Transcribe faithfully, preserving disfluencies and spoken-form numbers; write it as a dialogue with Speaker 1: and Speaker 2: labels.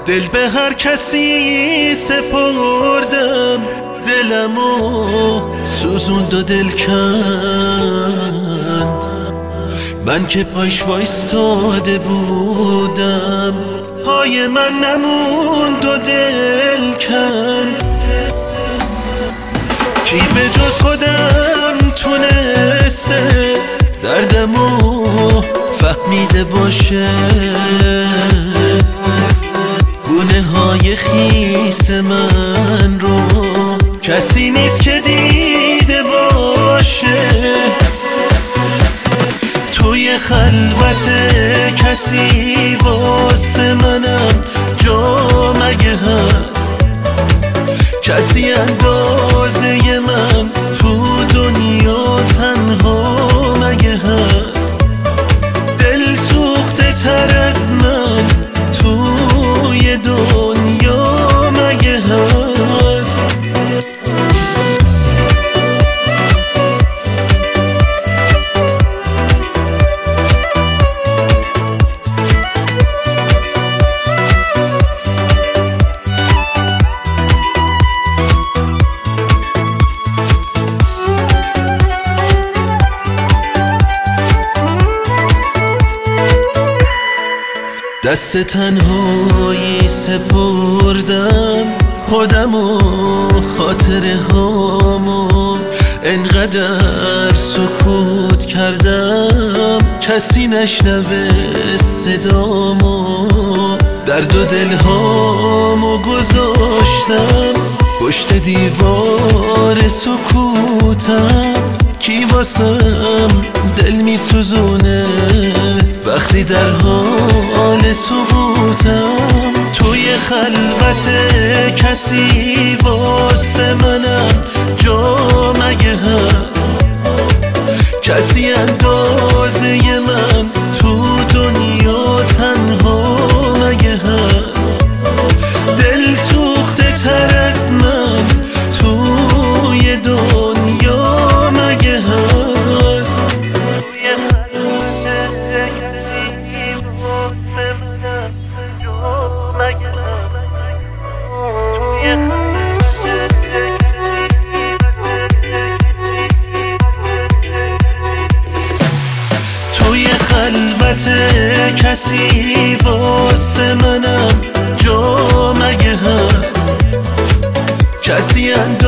Speaker 1: دل به هر کسی سپردم، دلمو سوزوند و دل کند. من که پاش وایستاده بودم، پای من نموند و دل کند. کی به جز خودم تونسته دردمو فهمیده باشه؟ گونه های خیس من رو کسی نیست که دیده باشه. توی خلوت کسی واسه منم جا مگه هست؟ کسی اندازه من تو دنیا تنها مگه هست؟ دل سوخته تر از من توی دنیا مگه هست؟ دست تنهایی سپردم خودم و خاطره هامو، انقدر سکوت کردم کسی نشنوه صدامو. درد و دلهامو گذاشتم پشت دیوار سکوتم. کی واسم دل می سوزونه وقتی در حال سقوطم؟ توی خلوت کسی واسه منم جا مگه هست؟ کسی اندازه من تو دنیا تنها مگه هست؟ دل سوخته تر از من توی دنیا مگه هست؟ توی خلوت کسی واسه منم جا مگه هست؟ کسی